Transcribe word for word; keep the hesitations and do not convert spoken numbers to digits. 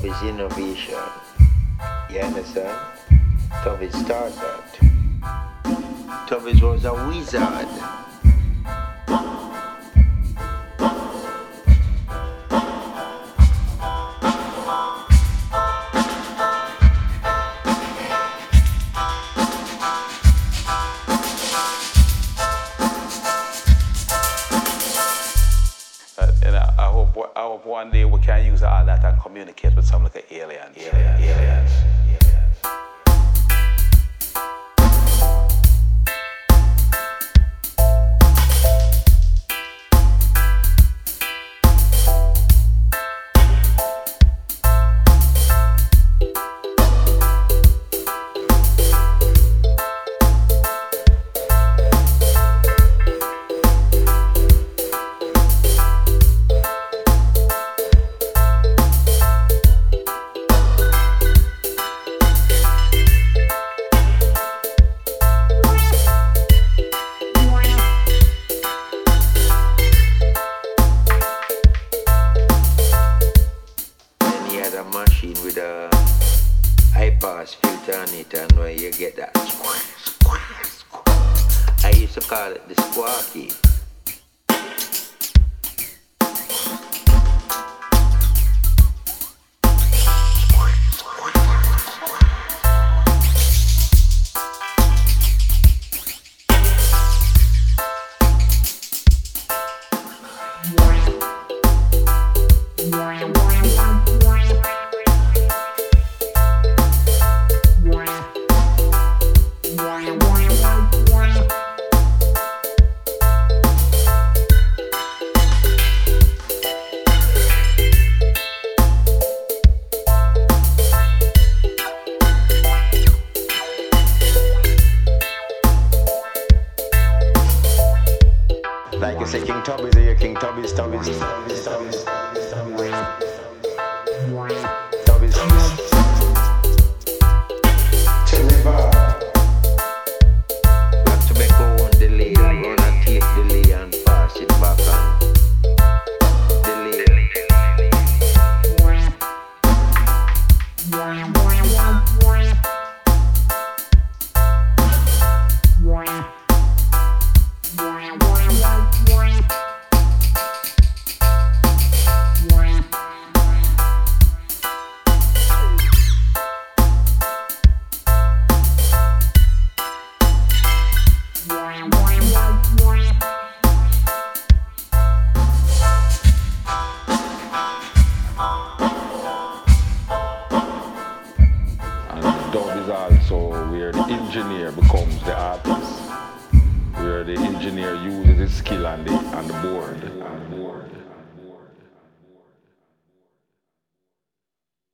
Tubby's innovation. You understand? Tubby started that. Tubby was a wizard. I hope one day we can use all that and communicate with some like the aliens. Aliens. aliens. Machine with a high pass filter on it, and where you get that squash, squash, squash. I used to call it the squawky. Like you say, King Tubby's here, King Tubby's, Tubby's, Tubby's, Tubby's, Tubby's, Tubby's, Deliver. Got to make one delay, run and take delay and pass it back and delay. Dub is also where the engineer becomes the artist, where the engineer uses his skill on the, on the board. On the board.